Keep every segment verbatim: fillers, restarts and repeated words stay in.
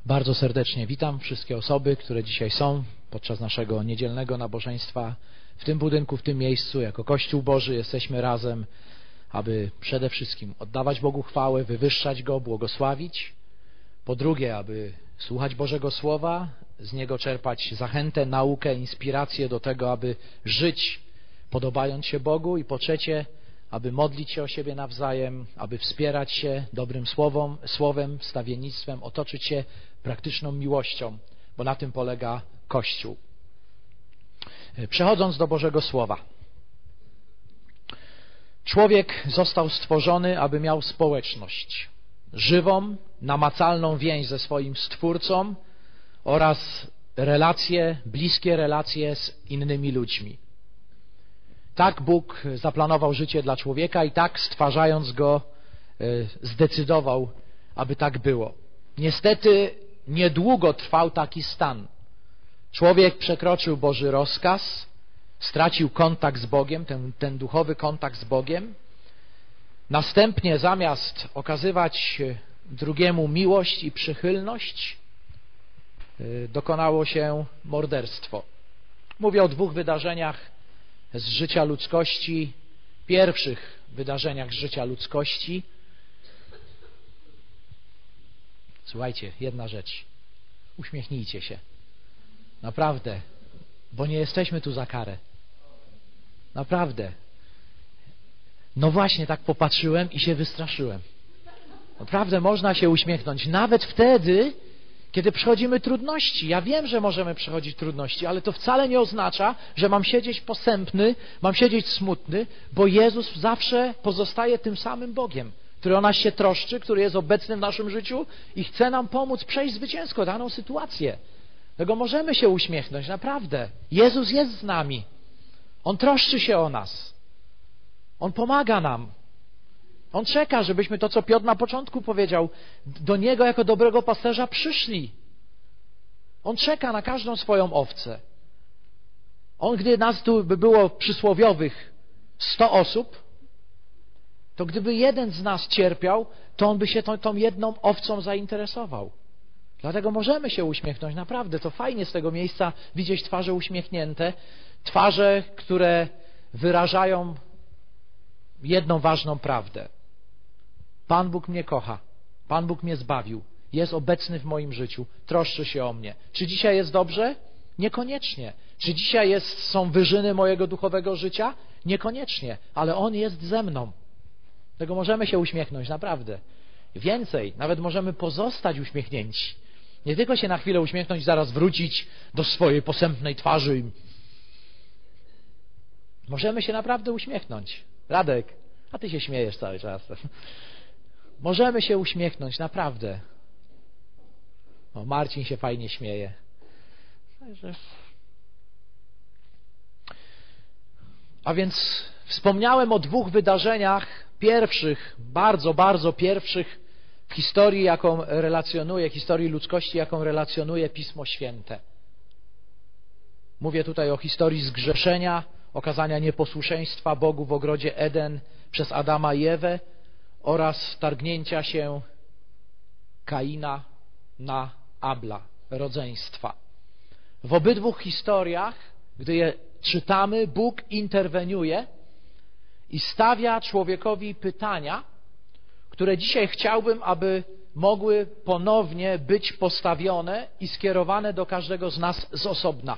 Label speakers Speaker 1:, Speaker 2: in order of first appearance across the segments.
Speaker 1: Bardzo serdecznie witam wszystkie osoby, które dzisiaj są podczas naszego niedzielnego nabożeństwa w tym budynku, w tym miejscu. Jako Kościół Boży jesteśmy razem, aby przede wszystkim oddawać Bogu chwałę, wywyższać Go, błogosławić. Po drugie, aby słuchać Bożego Słowa, z niego czerpać zachętę, naukę, inspirację do tego, aby żyć podobając się Bogu. I po trzecie, aby modlić się o siebie nawzajem, aby wspierać się dobrym słowom, słowem, wstawiennictwem, otoczyć się praktyczną miłością, bo na tym polega Kościół. Przechodząc do Bożego Słowa. Człowiek został stworzony, aby miał społeczność, żywą, namacalną więź ze swoim Stwórcą oraz relacje, bliskie relacje z innymi ludźmi. Tak Bóg zaplanował życie dla człowieka i tak, stwarzając go, zdecydował, aby tak było. Niestety niedługo trwał taki stan. Człowiek przekroczył Boży rozkaz, stracił kontakt z Bogiem, ten, ten duchowy kontakt z Bogiem. Następnie zamiast okazywać drugiemu miłość i przychylność, dokonało się morderstwo. Mówię o dwóch wydarzeniach z życia ludzkości, pierwszych wydarzeniach z życia ludzkości. Słuchajcie, jedna rzecz. Uśmiechnijcie się. Naprawdę, bo nie jesteśmy tu za karę. Naprawdę. No właśnie, tak popatrzyłem i się wystraszyłem. Naprawdę można się uśmiechnąć, nawet wtedy, kiedy przechodzimy trudności. Ja wiem, że możemy przechodzić trudności, ale to wcale nie oznacza, że mam siedzieć posępny, mam siedzieć smutny, bo Jezus zawsze pozostaje tym samym Bogiem, który o nas się troszczy, który jest obecny w naszym życiu i chce nam pomóc przejść zwycięsko daną sytuację. Dlatego możemy się uśmiechnąć, naprawdę. Jezus jest z nami. On troszczy się o nas. On pomaga nam. On czeka, żebyśmy to, co Piotr na początku powiedział, do Niego jako dobrego pasterza przyszli. On czeka na każdą swoją owcę. On, gdy nas tu by było przysłowiowych sto osób, to gdyby jeden z nas cierpiał, to on by się tą, tą jedną owcą zainteresował. Dlatego możemy się uśmiechnąć. Naprawdę, to fajnie z tego miejsca widzieć twarze uśmiechnięte, twarze, które wyrażają jedną ważną prawdę. Pan Bóg mnie kocha. Pan Bóg mnie zbawił. Jest obecny w moim życiu. Troszczy się o mnie. Czy dzisiaj jest dobrze? Niekoniecznie. Czy dzisiaj jest, są wyżyny mojego duchowego życia? Niekoniecznie. Ale On jest ze mną. Dlatego możemy się uśmiechnąć. Naprawdę. Więcej. Nawet możemy pozostać uśmiechnięci. Nie tylko się na chwilę uśmiechnąć i zaraz wrócić do swojej posępnej twarzy. Możemy się naprawdę uśmiechnąć. Radek, a ty się śmiejesz cały czas. Możemy się uśmiechnąć, naprawdę. O, Marcin się fajnie śmieje. A więc wspomniałem o dwóch wydarzeniach pierwszych, bardzo, bardzo pierwszych w historii, jaką relacjonuje, historii ludzkości, jaką relacjonuje Pismo Święte. Mówię tutaj o historii zgrzeszenia, okazania nieposłuszeństwa Bogu w ogrodzie Eden przez Adama i Ewę oraz targnięcia się Kaina na Abla, rodzeństwa. W obydwu historiach, gdy je czytamy, Bóg interweniuje i stawia człowiekowi pytania, które dzisiaj chciałbym, aby mogły ponownie być postawione i skierowane do każdego z nas z osobna.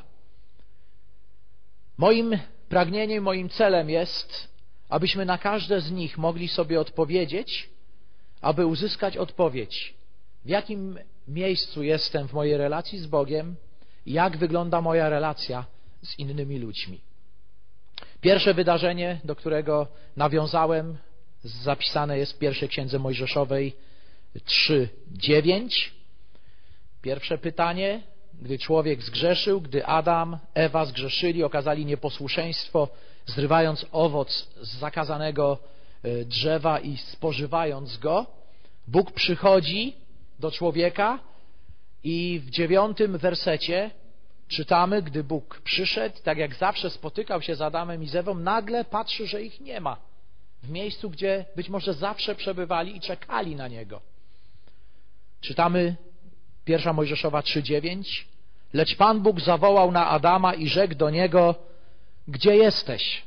Speaker 1: Moim pragnieniem, moim celem jest, abyśmy na każde z nich mogli sobie odpowiedzieć, aby uzyskać odpowiedź, w jakim miejscu jestem w mojej relacji z Bogiem i jak wygląda moja relacja z innymi ludźmi. Pierwsze wydarzenie, do którego nawiązałem, zapisane jest w pierwszej Księdze Mojżeszowej trzy dziewięć. Pierwsze pytanie: gdy człowiek zgrzeszył, gdy Adam, Ewa zgrzeszyli, okazali nieposłuszeństwo, zrywając owoc z zakazanego drzewa i spożywając go, Bóg przychodzi do człowieka i w dziewiątym wersecie czytamy, gdy Bóg przyszedł, tak jak zawsze spotykał się z Adamem i z Ewą, nagle patrzy, że ich nie ma. W miejscu, gdzie być może zawsze przebywali i czekali na Niego. Czytamy Pierwsza Mojżeszowa trzy dziewięć. Lecz Pan Bóg zawołał na Adama i rzekł do niego: gdzie jesteś?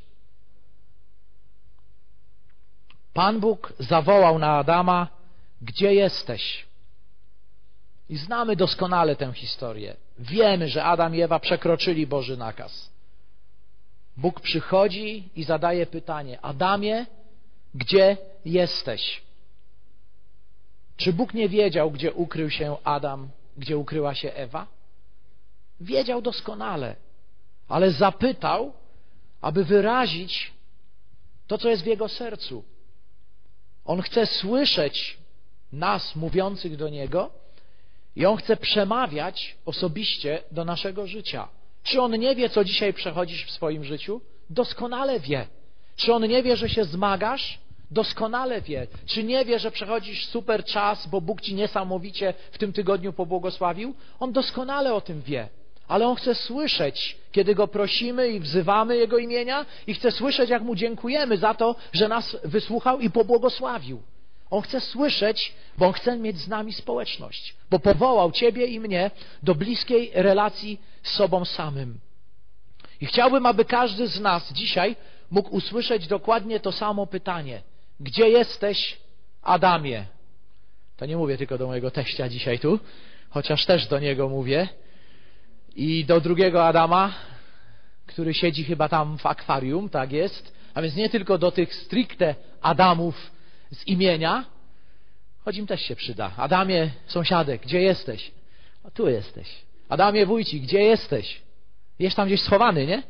Speaker 1: Pan Bóg zawołał na Adama: gdzie jesteś? I znamy doskonale tę historię. Wiemy, że Adam i Ewa przekroczyli Boży nakaz. Bóg przychodzi i zadaje pytanie: Adamie, gdzie jesteś? Czy Bóg nie wiedział, gdzie ukrył się Adam, gdzie ukryła się Ewa? Wiedział doskonale, ale zapytał, aby wyrazić to, co jest w jego sercu. On chce słyszeć nas mówiących do Niego i On chce przemawiać osobiście do naszego życia. Czy On nie wie, co dzisiaj przechodzisz w swoim życiu? Doskonale wie. Czy On nie wie, że się zmagasz? Doskonale wie. Czy nie wie, że przechodzisz super czas, bo Bóg Ci niesamowicie w tym tygodniu pobłogosławił? On doskonale o tym wie. Ale On chce słyszeć, kiedy Go prosimy i wzywamy Jego imienia, i chce słyszeć, jak Mu dziękujemy za to, że nas wysłuchał i pobłogosławił. On chce słyszeć, bo On chce mieć z nami społeczność, bo powołał Ciebie i mnie do bliskiej relacji z sobą samym. I chciałbym, aby każdy z nas dzisiaj mógł usłyszeć dokładnie to samo pytanie: gdzie jesteś, Adamie? To nie mówię tylko do mojego teścia dzisiaj tu, chociaż też do niego mówię, i do drugiego Adama, który siedzi chyba tam w akwarium, tak jest, a więc nie tylko do tych stricte Adamów z imienia, choć im też się przyda. Adamie, sąsiadek, gdzie jesteś? A tu jesteś. Adamie, wujci, gdzie jesteś? Jest tam gdzieś schowany, nie?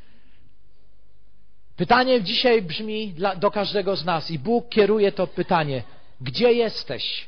Speaker 1: Pytanie dzisiaj brzmi dla, do każdego z nas i Bóg kieruje to pytanie: gdzie jesteś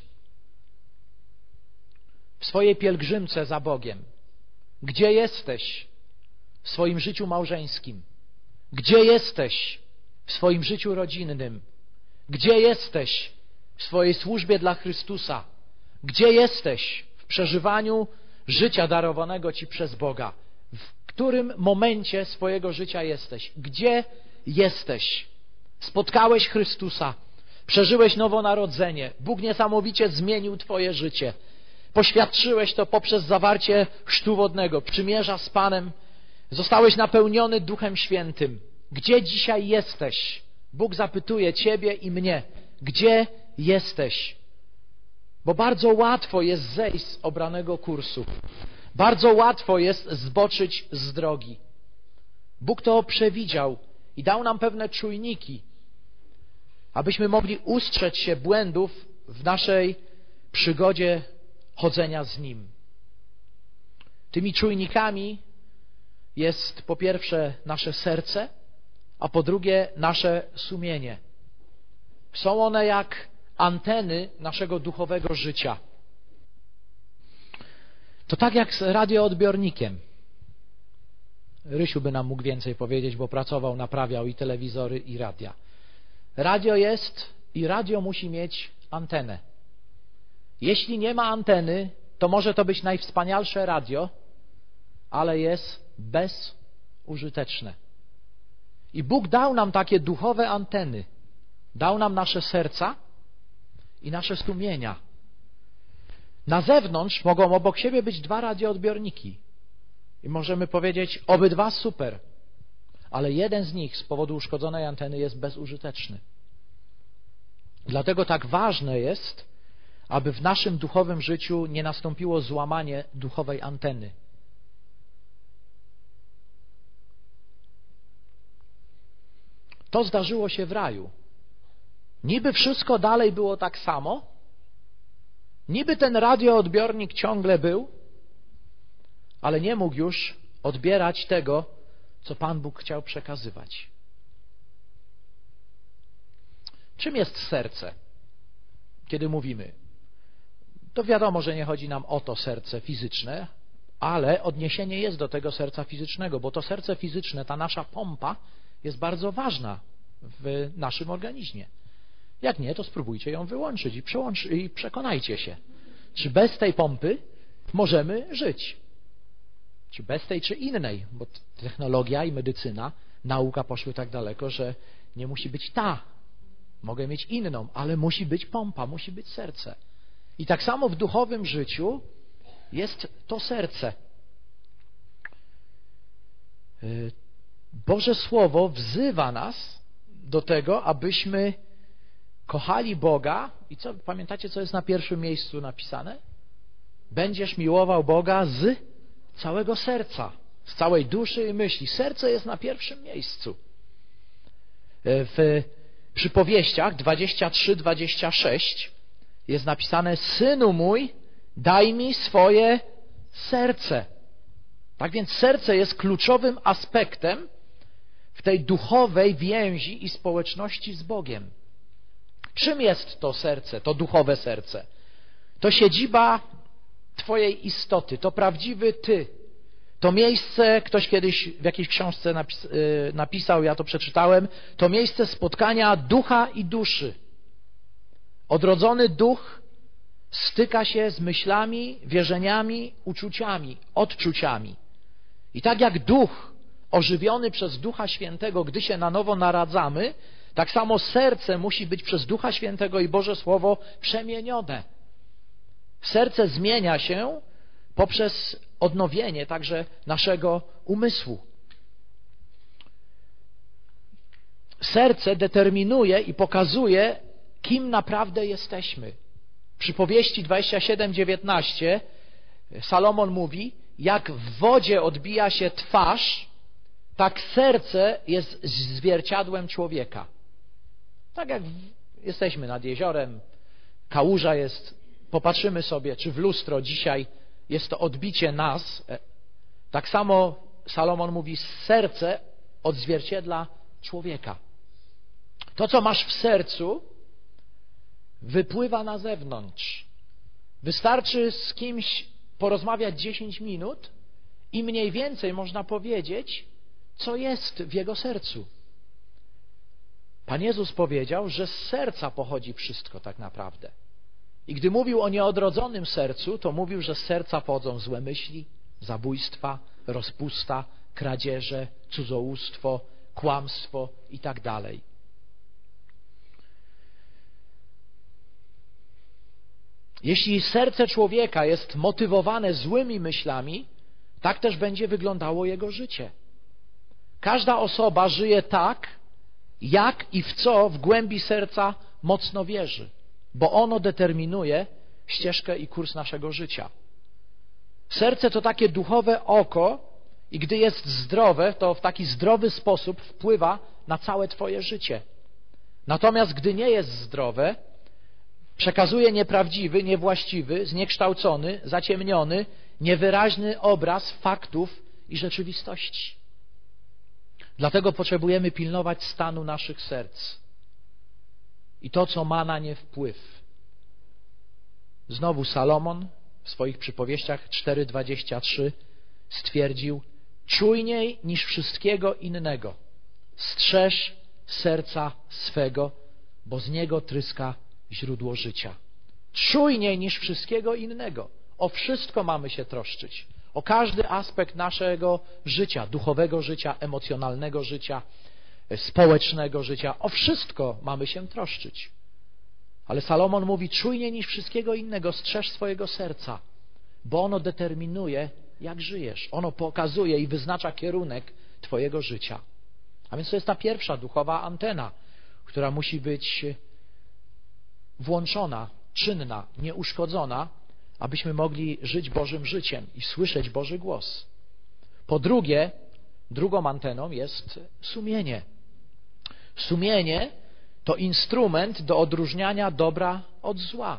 Speaker 1: w swojej pielgrzymce za Bogiem? Gdzie jesteś w swoim życiu małżeńskim? Gdzie jesteś w swoim życiu rodzinnym? Gdzie jesteś w swojej służbie dla Chrystusa? Gdzie jesteś w przeżywaniu życia darowanego Ci przez Boga? W którym momencie swojego życia jesteś? Gdzie jesteś? Spotkałeś Chrystusa, przeżyłeś nowonarodzenie, Bóg niesamowicie zmienił Twoje życie. Poświadczyłeś to poprzez zawarcie chrztu wodnego, przymierza z Panem, zostałeś napełniony Duchem Świętym. Gdzie dzisiaj jesteś? Bóg zapytuje Ciebie i mnie: gdzie jesteś? Bo bardzo łatwo jest zejść z obranego kursu. Bardzo łatwo jest zboczyć z drogi. Bóg to przewidział i dał nam pewne czujniki, abyśmy mogli ustrzec się błędów w naszej przygodzie chodzenia z Nim. Tymi czujnikami jest po pierwsze nasze serce, a po drugie nasze sumienie. Są one jak anteny naszego duchowego życia. To tak jak z radioodbiornikiem. Rysiu by nam mógł więcej powiedzieć, bo pracował, naprawiał i telewizory, i radia. Radio jest i radio musi mieć antenę. Jeśli nie ma anteny, to może to być najwspanialsze radio, ale jest bezużyteczne. I Bóg dał nam takie duchowe anteny. Dał nam nasze serca i nasze sumienia. Na zewnątrz mogą obok siebie być dwa radioodbiorniki. I możemy powiedzieć, obydwa super, ale jeden z nich z powodu uszkodzonej anteny jest bezużyteczny. Dlatego tak ważne jest, aby w naszym duchowym życiu nie nastąpiło złamanie duchowej anteny. To zdarzyło się w raju. Niby wszystko dalej było tak samo, niby ten radioodbiornik ciągle był, ale nie mógł już odbierać tego, co Pan Bóg chciał przekazywać. Czym jest serce, kiedy mówimy? To wiadomo, że nie chodzi nam o to serce fizyczne, ale odniesienie jest do tego serca fizycznego, bo to serce fizyczne, ta nasza pompa jest bardzo ważna w naszym organizmie. Jak nie, to spróbujcie ją wyłączyć i, przełącz, i przekonajcie się, czy bez tej pompy możemy żyć. Czy bez tej, czy innej, bo technologia i medycyna, nauka poszły tak daleko, że nie musi być ta. Mogę mieć inną, ale musi być pompa, musi być serce. I tak samo w duchowym życiu jest to serce. Boże Słowo wzywa nas do tego, abyśmy kochali Boga. I co, pamiętacie, co jest na pierwszym miejscu napisane? Będziesz miłował Boga z całego serca, z całej duszy i myśli. Serce jest na pierwszym miejscu. W przypowieściach dwadzieścia trzy dwadzieścia sześć jest napisane: Synu mój, daj mi swoje serce. Tak więc serce jest kluczowym aspektem w tej duchowej więzi i społeczności z Bogiem. Czym jest to serce, to duchowe serce? To siedziba Twojej istoty, to prawdziwy Ty. To miejsce, ktoś kiedyś w jakiejś książce napis, yy, napisał, ja to przeczytałem, to miejsce spotkania ducha i duszy. Odrodzony duch styka się z myślami, wierzeniami, uczuciami, odczuciami. I tak jak duch ożywiony przez Ducha Świętego, gdy się na nowo naradzamy, tak samo serce musi być przez Ducha Świętego i Boże Słowo przemienione. Serce zmienia się poprzez odnowienie także naszego umysłu. Serce determinuje i pokazuje, kim naprawdę jesteśmy. W przypowieści dwadzieścia siedem dziewiętnaście Salomon mówi: jak w wodzie odbija się twarz, tak serce jest zwierciadłem człowieka. Tak jak jesteśmy nad jeziorem, kałuża jest, popatrzymy sobie, czy w lustro dzisiaj jest to odbicie nas. Tak samo Salomon mówi: serce odzwierciedla człowieka. To, co masz w sercu, wypływa na zewnątrz. Wystarczy z kimś porozmawiać dziesięć minut i mniej więcej można powiedzieć, co jest w jego sercu. Pan Jezus powiedział, że z serca pochodzi wszystko tak naprawdę. I gdy mówił o nieodrodzonym sercu, to mówił, że z serca pochodzą złe myśli, zabójstwa, rozpusta, kradzieże, cudzołóstwo, kłamstwo i tak dalej. Jeśli serce człowieka jest motywowane złymi myślami, tak też będzie wyglądało jego życie. Każda osoba żyje tak, jak i w co w głębi serca mocno wierzy, bo ono determinuje ścieżkę i kurs naszego życia. Serce to takie duchowe oko i gdy jest zdrowe, to w taki zdrowy sposób wpływa na całe Twoje życie. Natomiast gdy nie jest zdrowe, przekazuje nieprawdziwy, niewłaściwy, zniekształcony, zaciemniony, niewyraźny obraz faktów i rzeczywistości. Dlatego potrzebujemy pilnować stanu naszych serc i to, co ma na nie wpływ. Znowu Salomon w swoich przypowieściach cztery dwadzieścia trzy stwierdził: czujniej niż wszystkiego innego strzeż serca swego, bo z niego tryska źródło życia. Czujniej niż wszystkiego innego. O wszystko mamy się troszczyć. O każdy aspekt naszego życia, duchowego życia, emocjonalnego życia, społecznego życia. O wszystko mamy się troszczyć. Ale Salomon mówi: czujniej niż wszystkiego innego strzeż swojego serca, bo ono determinuje, jak żyjesz. Ono pokazuje i wyznacza kierunek Twojego życia. A więc to jest ta pierwsza duchowa antena, która musi być włączona, czynna, nieuszkodzona, abyśmy mogli żyć Bożym życiem i słyszeć Boży głos. Po drugie, drugą anteną jest sumienie. Sumienie to instrument do odróżniania dobra od zła.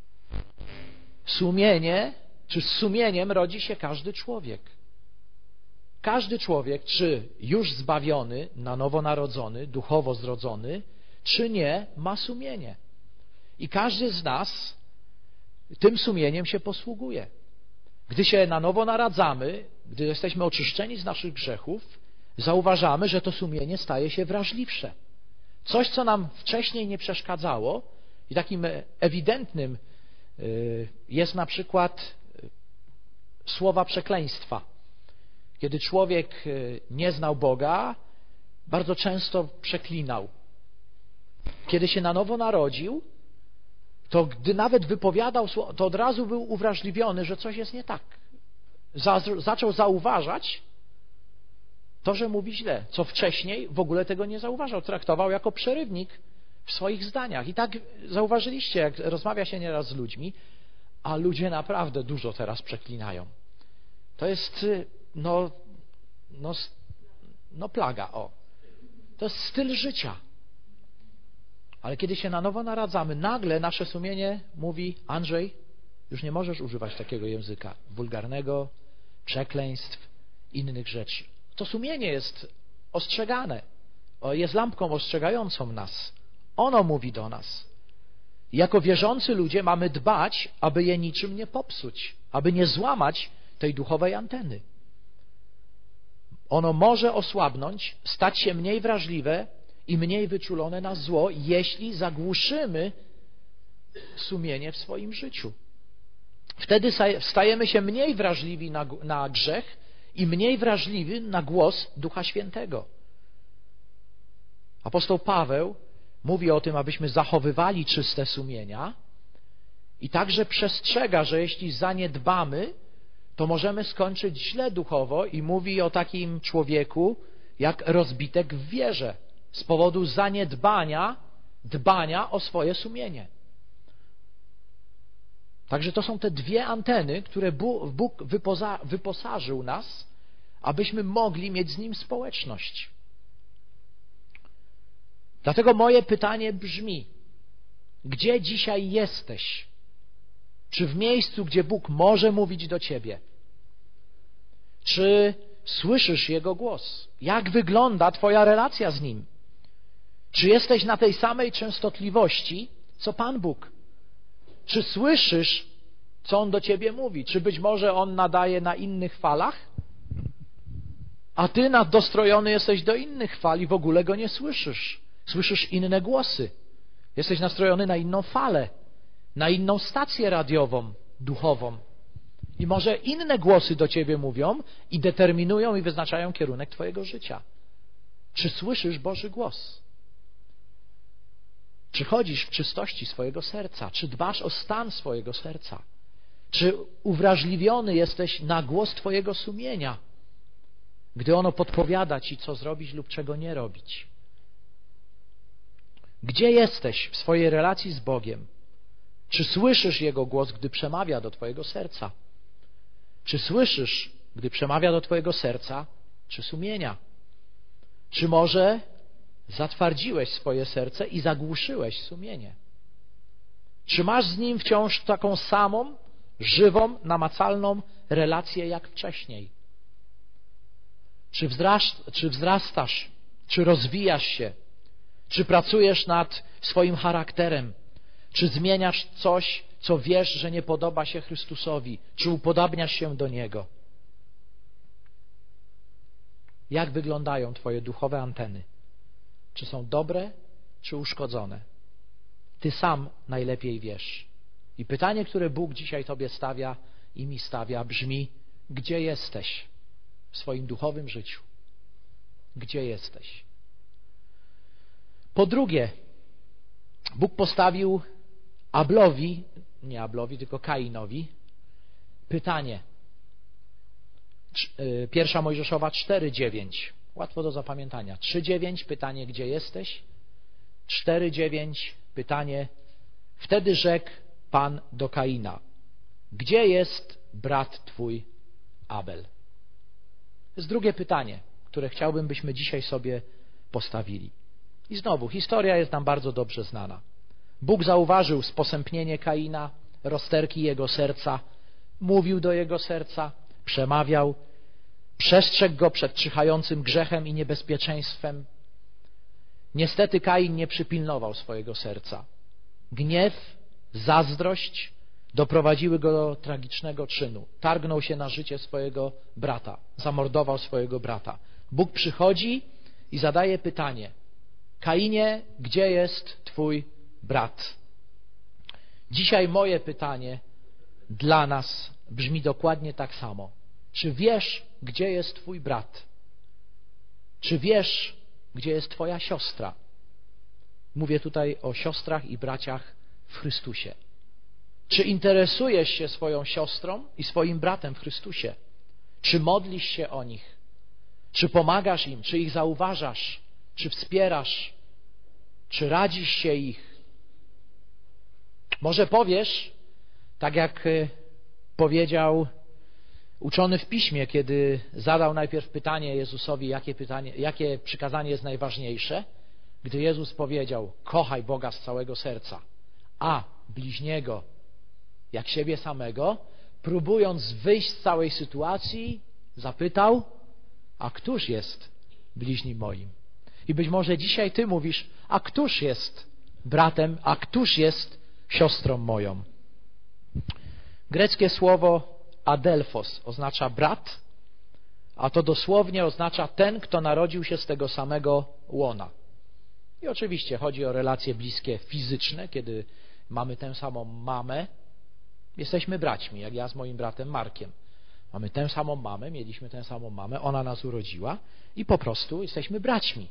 Speaker 1: Sumienie, czy z sumieniem rodzi się każdy człowiek. Każdy człowiek, czy już zbawiony, na nowo narodzony, duchowo zrodzony, czy nie, ma sumienie. I każdy z nas tym sumieniem się posługuje. Gdy się na nowo naradzamy, gdy jesteśmy oczyszczeni z naszych grzechów, zauważamy, że to sumienie staje się wrażliwsze. Coś, co nam wcześniej nie przeszkadzało, i takim ewidentnym jest na przykład słowa przekleństwa. Kiedy człowiek nie znał Boga, bardzo często przeklinał. Kiedy się na nowo narodził, to gdy nawet wypowiadał słowo, to od razu był uwrażliwiony, że coś jest nie tak. Za, zaczął zauważać to, że mówi źle, co wcześniej w ogóle tego nie zauważał. Traktował jako przerywnik w swoich zdaniach. I tak zauważyliście, jak rozmawia się nieraz z ludźmi, a ludzie naprawdę dużo teraz przeklinają. To jest no, no, no plaga, o. To jest styl życia. Ale kiedy się na nowo naradzamy, nagle nasze sumienie mówi: Andrzej, już nie możesz używać takiego języka wulgarnego, przekleństw, innych rzeczy. To sumienie jest ostrzegane, jest lampką ostrzegającą nas. Ono mówi do nas. Jako wierzący ludzie mamy dbać, aby je niczym nie popsuć, aby nie złamać tej duchowej anteny. Ono może osłabnąć, stać się mniej wrażliwe i mniej wyczulone na zło, jeśli zagłuszymy sumienie w swoim życiu. Wtedy stajemy się mniej wrażliwi na, na grzech i mniej wrażliwi na głos Ducha Świętego. Apostoł Paweł mówi o tym, abyśmy zachowywali czyste sumienia i także przestrzega, że jeśli zaniedbamy, to możemy skończyć źle duchowo i mówi o takim człowieku jak rozbitek w wierze z powodu zaniedbania, dbania o swoje sumienie. Także to są te dwie anteny, które Bóg wypoza, wyposażył nas, abyśmy mogli mieć z Nim społeczność. Dlatego moje pytanie brzmi: gdzie dzisiaj jesteś? Czy w miejscu, gdzie Bóg może mówić do ciebie? Czy słyszysz Jego głos? Jak wygląda twoja relacja z Nim? Czy jesteś na tej samej częstotliwości, co Pan Bóg? Czy słyszysz, co On do ciebie mówi? Czy być może On nadaje na innych falach, a ty dostrojony jesteś do innych fal i w ogóle Go nie słyszysz? Słyszysz inne głosy. Jesteś nastrojony na inną falę, na inną stację radiową, duchową. I może inne głosy do ciebie mówią i determinują i wyznaczają kierunek twojego życia. Czy słyszysz Boży głos? Czy chodzisz w czystości swojego serca? Czy dbasz o stan swojego serca? Czy uwrażliwiony jesteś na głos twojego sumienia, gdy ono podpowiada ci, co zrobić lub czego nie robić? Gdzie jesteś w swojej relacji z Bogiem? Czy słyszysz Jego głos, gdy przemawia do twojego serca? Czy słyszysz, gdy przemawia do twojego serca, czy sumienia? Czy może zatwardziłeś swoje serce i zagłuszyłeś sumienie? Czy masz z Nim wciąż taką samą, żywą, namacalną relację jak wcześniej? Czy wzrastasz, czy wzrastasz, czy rozwijasz się? Czy pracujesz nad swoim charakterem? Czy zmieniasz coś, co wiesz, że nie podoba się Chrystusowi? Czy upodabniasz się do Niego? Jak wyglądają twoje duchowe anteny? Czy są dobre, czy uszkodzone? Ty sam najlepiej wiesz. I pytanie, które Bóg dzisiaj tobie stawia i mi stawia, brzmi: gdzie jesteś w swoim duchowym życiu? Gdzie jesteś? Po drugie, Bóg postawił Ablowi, nie Ablowi, tylko Kainowi, pytanie. Pierwsza Mojżeszowa cztery dziewięć. Łatwo do zapamiętania. trzy dziewięć, pytanie: gdzie jesteś? cztery dziewięć, pytanie: wtedy rzekł Pan do Kaina: gdzie jest brat twój Abel? To jest drugie pytanie, które chciałbym, byśmy dzisiaj sobie postawili. I znowu, historia jest nam bardzo dobrze znana. Bóg zauważył sposępnienie Kaina, rozterki jego serca, mówił do jego serca, przemawiał, przestrzegł go przed czyhającym grzechem i niebezpieczeństwem. Niestety Kain nie przypilnował swojego serca. Gniew, zazdrość doprowadziły go do tragicznego czynu. Targnął się na życie swojego brata, zamordował swojego brata. Bóg przychodzi i zadaje pytanie: Kainie, gdzie jest twój brat? Dzisiaj moje pytanie dla nas brzmi dokładnie tak samo. Czy wiesz, gdzie jest twój brat? Czy wiesz, gdzie jest twoja siostra? Mówię tutaj o siostrach i braciach w Chrystusie? Czy interesujesz się swoją siostrą i swoim bratem w Chrystusie? Czy modlisz się o nich? Czy pomagasz im? Czy ich zauważasz? Czy wspierasz? Czy radzisz się ich? Może powiesz, tak jak powiedział uczony w Piśmie, kiedy zadał najpierw pytanie Jezusowi, jakie, pytanie, jakie przykazanie jest najważniejsze, gdy Jezus powiedział: kochaj Boga z całego serca, a bliźniego jak siebie samego, próbując wyjść z całej sytuacji, zapytał: a któż jest bliźnim moim? I być może dzisiaj ty mówisz: a któż jest bratem, a któż jest siostrą moją? Greckie słowo adelphos oznacza brat, a to dosłownie oznacza ten, kto narodził się z tego samego łona. I oczywiście chodzi o relacje bliskie fizyczne, kiedy mamy tę samą mamę. Jesteśmy braćmi, jak ja z moim bratem Markiem. Mamy tę samą mamę, mieliśmy tę samą mamę, ona nas urodziła i po prostu jesteśmy braćmi.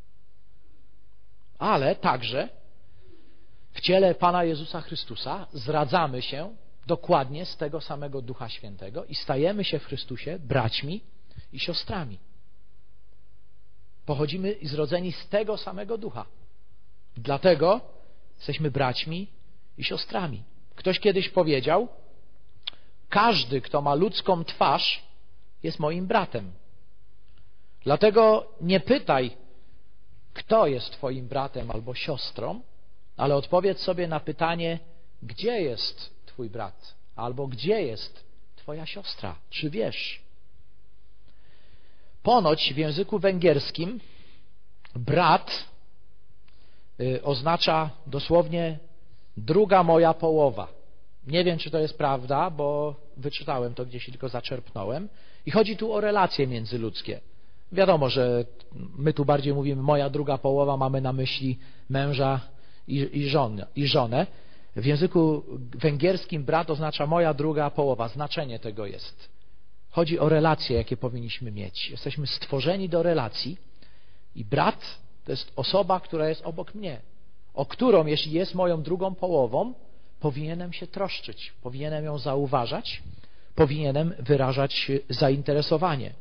Speaker 1: Ale także w ciele Pana Jezusa Chrystusa zradzamy się dokładnie z tego samego Ducha Świętego i stajemy się w Chrystusie braćmi i siostrami. Pochodzimy i zrodzeni z tego samego Ducha. Dlatego jesteśmy braćmi i siostrami. Ktoś kiedyś powiedział: każdy, kto ma ludzką twarz, jest moim bratem. Dlatego nie pytaj, kto jest twoim bratem albo siostrą, ale odpowiedz sobie na pytanie, gdzie jest twój brat albo gdzie jest twoja siostra. Czy wiesz? Ponoć w języku węgierskim brat y, oznacza dosłownie druga moja połowa. Nie wiem, czy to jest prawda, bo wyczytałem to gdzieś i tylko zaczerpnąłem. I chodzi tu o relacje międzyludzkie. Wiadomo, że my tu bardziej mówimy moja druga połowa, mamy na myśli męża i, i, żonę, i żonę. W języku węgierskim brat oznacza moja druga połowa. Znaczenie tego jest: chodzi o relacje, jakie powinniśmy mieć. Jesteśmy stworzeni do relacji i brat to jest osoba, która jest obok mnie, o którą, jeśli jest moją drugą połową, powinienem się troszczyć, powinienem ją zauważać, powinienem wyrażać zainteresowanie.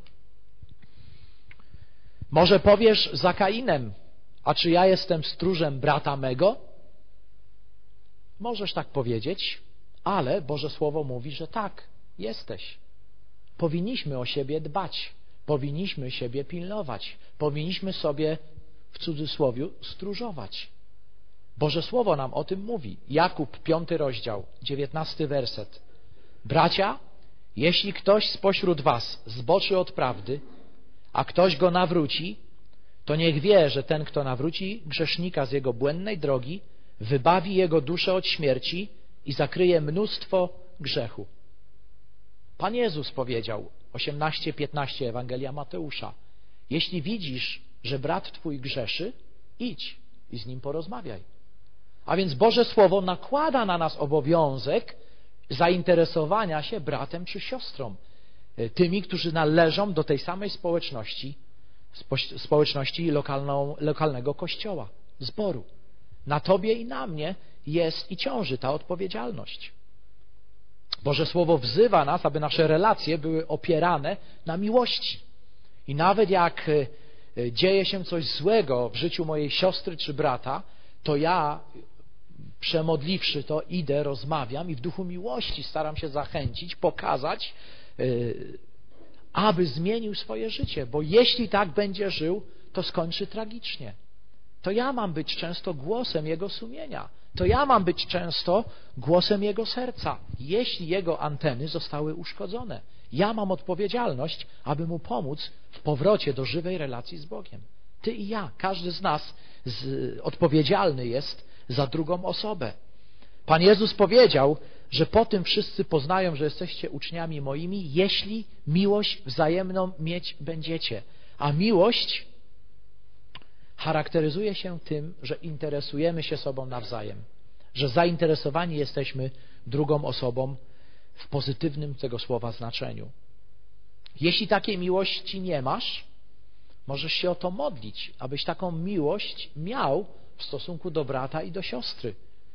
Speaker 1: Może powiesz za Kainem: a czy ja jestem stróżem brata mego? Możesz tak powiedzieć, ale Boże Słowo mówi, że tak, jesteś. Powinniśmy o siebie dbać, powinniśmy siebie pilnować, powinniśmy sobie w cudzysłowiu stróżować. Boże Słowo nam o tym mówi. Jakub, piąty rozdział, dziewiętnasty werset. Bracia, jeśli ktoś spośród was zboczy od prawdy, a ktoś go nawróci, to niech wie, że ten, kto nawróci grzesznika z jego błędnej drogi, wybawi jego duszę od śmierci i zakryje mnóstwo grzechu. Pan Jezus powiedział, osiemnaście piętnaście Ewangelia Mateusza: jeśli widzisz, że brat twój grzeszy, idź i z nim porozmawiaj. A więc Boże Słowo nakłada na nas obowiązek zainteresowania się bratem czy siostrą, tymi, którzy należą do tej samej społeczności, społeczności lokalną, lokalnego kościoła, zboru. Na tobie i na mnie jest i ciąży ta odpowiedzialność. Boże Słowo wzywa nas, aby nasze relacje były opierane na miłości. I nawet jak dzieje się coś złego w życiu mojej siostry czy brata, to ja, przemodliwszy to, idę, rozmawiam i w duchu miłości staram się zachęcić, pokazać, aby zmienił swoje życie, bo jeśli tak będzie żył, to skończy tragicznie. To ja mam być często głosem jego sumienia. To ja mam być często głosem jego serca, jeśli jego anteny zostały uszkodzone. Ja mam odpowiedzialność, aby mu pomóc w powrocie do żywej relacji z Bogiem. Ty i ja, każdy z nas z, odpowiedzialny jest za drugą osobę. Pan Jezus powiedział, że po tym wszyscy poznają, że jesteście uczniami moimi, jeśli miłość wzajemną mieć będziecie. A miłość charakteryzuje się tym, że interesujemy się sobą nawzajem, że zainteresowani jesteśmy drugą osobą w pozytywnym tego słowa znaczeniu. Jeśli takiej miłości nie masz, możesz się o to modlić, abyś taką miłość miał w stosunku do brata i do siostry.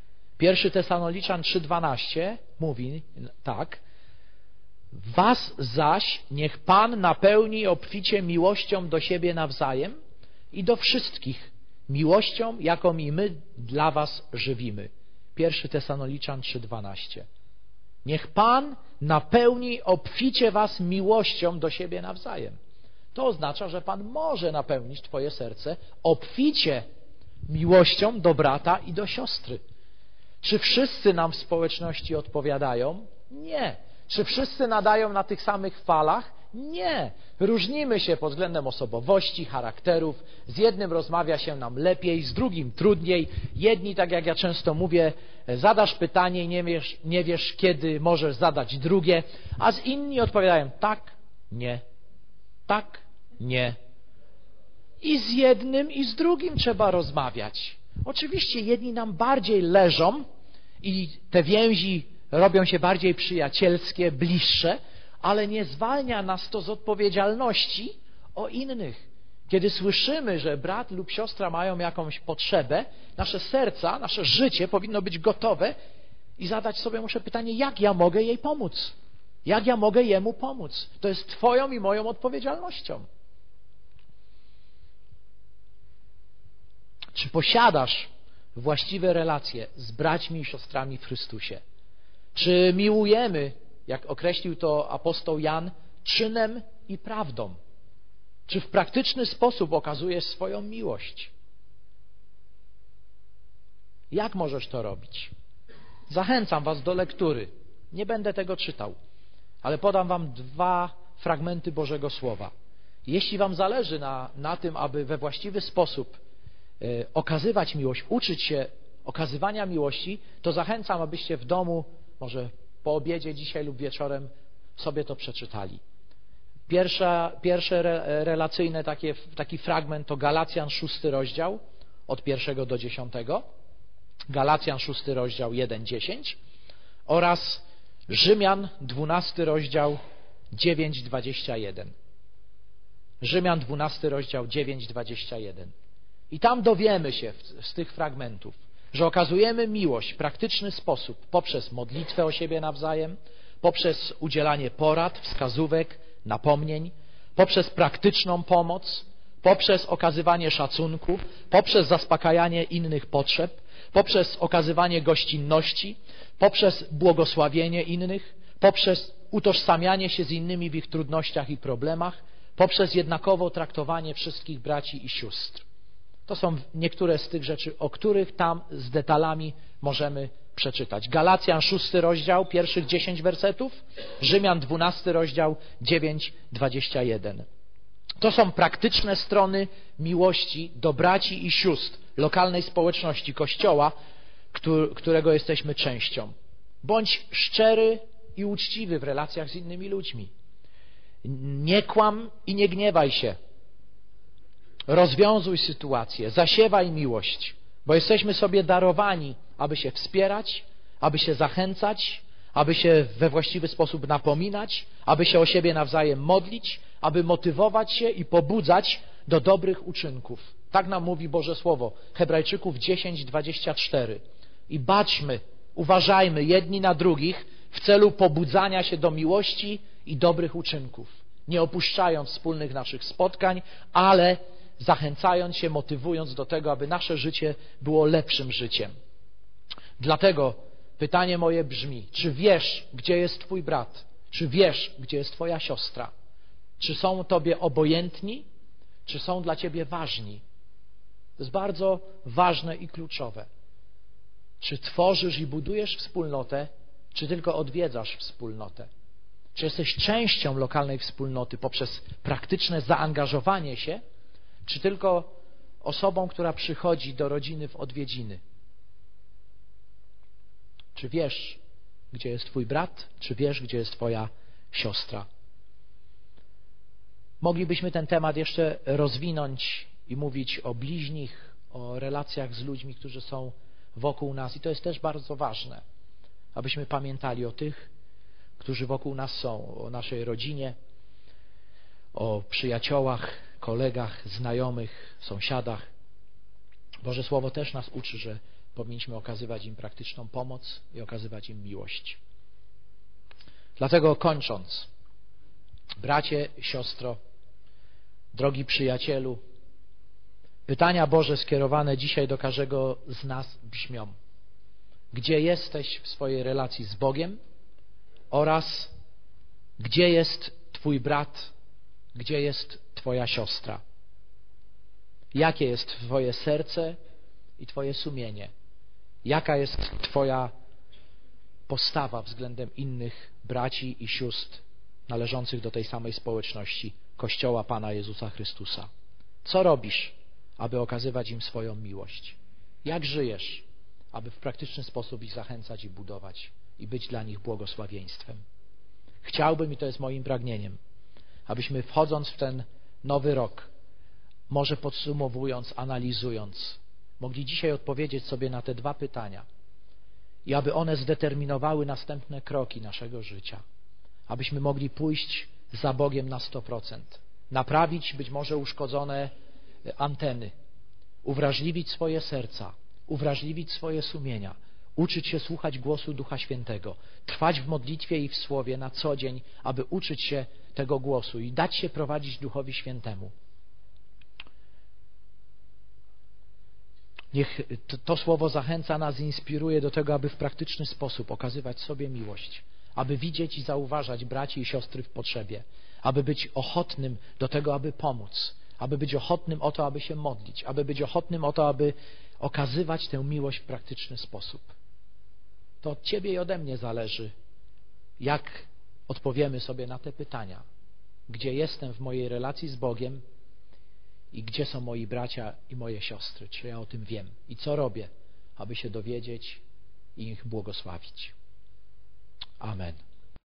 Speaker 1: Pierwszy Tesaloniczan trzy dwanaście mówi tak: was zaś niech Pan napełni obficie miłością do siebie nawzajem i do wszystkich, miłością, jaką i my dla was żywimy. Pierwszy Tesaloniczan trzy dwanaście. Niech Pan napełni obficie was miłością do siebie nawzajem. To oznacza, że Pan może napełnić twoje serce obficie miłością do brata i do siostry. Czy wszyscy nam w społeczności odpowiadają? Nie. Czy wszyscy nadają na tych samych falach? Nie. Różnimy się pod względem osobowości, charakterów. Z jednym rozmawia się nam lepiej, z drugim trudniej. Jedni, tak jak ja często mówię, zadasz pytanie i nie wiesz, nie wiesz, kiedy możesz zadać drugie, a z inni odpowiadają tak, nie, tak, nie. I z jednym, i z drugim trzeba rozmawiać. Oczywiście jedni nam bardziej leżą i te więzi robią się bardziej przyjacielskie, bliższe, ale nie zwalnia nas to z odpowiedzialności o innych. Kiedy słyszymy, że brat lub siostra mają jakąś potrzebę, nasze serca, nasze życie powinno być gotowe i zadać sobie muszę pytanie, jak ja mogę jej pomóc? Jak ja mogę jemu pomóc? To jest twoją i moją odpowiedzialnością. Czy posiadasz właściwe relacje z braćmi i siostrami w Chrystusie? Czy miłujemy, jak określił to apostoł Jan, czynem i prawdą? Czy w praktyczny sposób okazujesz swoją miłość? Jak możesz to robić? Zachęcam was do lektury. Nie będę tego czytał, ale podam wam dwa fragmenty Bożego Słowa. Jeśli wam zależy na, na tym, aby we właściwy sposób y, okazywać miłość, uczyć się okazywania miłości, to zachęcam, abyście w domu, może po obiedzie dzisiaj lub wieczorem sobie to przeczytali. Pierwsza, pierwsze re, relacyjne takie, taki fragment to Galacjan szósty rozdział od pierwszego do dziesiątego, Galacjan szósty rozdział jeden dziesięć oraz Rzymian dwunasty rozdział dziewięć dwadzieścia jeden. Rzymian dwunasty rozdział dziewięć dwadzieścia jeden. I tam dowiemy się z tych fragmentów, że okazujemy miłość w praktyczny sposób poprzez modlitwę o siebie nawzajem, poprzez udzielanie porad, wskazówek, napomnień, poprzez praktyczną pomoc, poprzez okazywanie szacunku, poprzez zaspokajanie innych potrzeb, poprzez okazywanie gościnności, poprzez błogosławienie innych, poprzez utożsamianie się z innymi w ich trudnościach i problemach, poprzez jednakowo traktowanie wszystkich braci i sióstr. To są niektóre z tych rzeczy, o których tam z detalami możemy przeczytać. Galacjan szósty rozdział, pierwszych dziesięć wersetów, Rzymian dwunasty rozdział, dziewięć dwadzieścia jeden. To są praktyczne strony miłości do braci i sióstr lokalnej społeczności Kościoła, którego jesteśmy częścią. Bądź szczery i uczciwy w relacjach z innymi ludźmi. Nie kłam i nie gniewaj się. Rozwiązuj sytuację, zasiewaj miłość, bo jesteśmy sobie darowani, aby się wspierać, aby się zachęcać, aby się we właściwy sposób napominać, aby się o siebie nawzajem modlić, aby motywować się i pobudzać do dobrych uczynków. Tak nam mówi Boże Słowo, Hebrajczyków dziesięć dwadzieścia cztery. I baczmy, uważajmy jedni na drugich w celu pobudzania się do miłości i dobrych uczynków, nie opuszczając wspólnych naszych spotkań, ale zachęcając się, motywując do tego, aby nasze życie było lepszym życiem. Dlatego pytanie moje brzmi, czy wiesz, gdzie jest twój brat? Czy wiesz, gdzie jest twoja siostra? Czy są tobie obojętni? Czy są dla ciebie ważni? To jest bardzo ważne i kluczowe. Czy tworzysz i budujesz wspólnotę, czy tylko odwiedzasz wspólnotę? Czy jesteś częścią lokalnej wspólnoty poprzez praktyczne zaangażowanie się, czy tylko osobą, która przychodzi do rodziny w odwiedziny? Czy wiesz, gdzie jest twój brat? Czy wiesz, gdzie jest twoja siostra? Moglibyśmy ten temat jeszcze rozwinąć i mówić o bliźnich, o relacjach z ludźmi, którzy są wokół nas. I to jest też bardzo ważne, abyśmy pamiętali o tych, którzy wokół nas są, o naszej rodzinie, o przyjaciołach, kolegach, znajomych, sąsiadach. Boże Słowo też nas uczy, że powinniśmy okazywać im praktyczną pomoc i okazywać im miłość. Dlatego kończąc, bracie, siostro, drogi przyjacielu, pytania Boże skierowane dzisiaj do każdego z nas brzmią: gdzie jesteś w swojej relacji z Bogiem oraz gdzie jest Twój brat, gdzie jest Twoja siostra? Jakie jest Twoje serce i Twoje sumienie? Jaka jest Twoja postawa względem innych braci i sióstr należących do tej samej społeczności Kościoła Pana Jezusa Chrystusa? Co robisz, aby okazywać im swoją miłość? Jak żyjesz, aby w praktyczny sposób ich zachęcać i budować i być dla nich błogosławieństwem? Chciałbym, i to jest moim pragnieniem, abyśmy wchodząc w ten nowy rok, może podsumowując, analizując, mogli dzisiaj odpowiedzieć sobie na te dwa pytania i aby one zdeterminowały następne kroki naszego życia, abyśmy mogli pójść za Bogiem na sto procent, naprawić być może uszkodzone anteny, uwrażliwić swoje serca, uwrażliwić swoje sumienia, uczyć się słuchać głosu Ducha Świętego, trwać w modlitwie i w Słowie na co dzień, aby uczyć się tego głosu i dać się prowadzić Duchowi Świętemu. Niech to, to słowo zachęca nas i inspiruje do tego, aby w praktyczny sposób okazywać sobie miłość, aby widzieć i zauważać braci i siostry w potrzebie, aby być ochotnym do tego, aby pomóc, aby być ochotnym o to, aby się modlić, aby być ochotnym o to, aby okazywać tę miłość w praktyczny sposób. To od Ciebie i ode mnie zależy, jak odpowiemy sobie na te pytania. Gdzie jestem w mojej relacji z Bogiem i gdzie są moi bracia i moje siostry? Czy ja o tym wiem? I co robię, aby się dowiedzieć i ich błogosławić? Amen.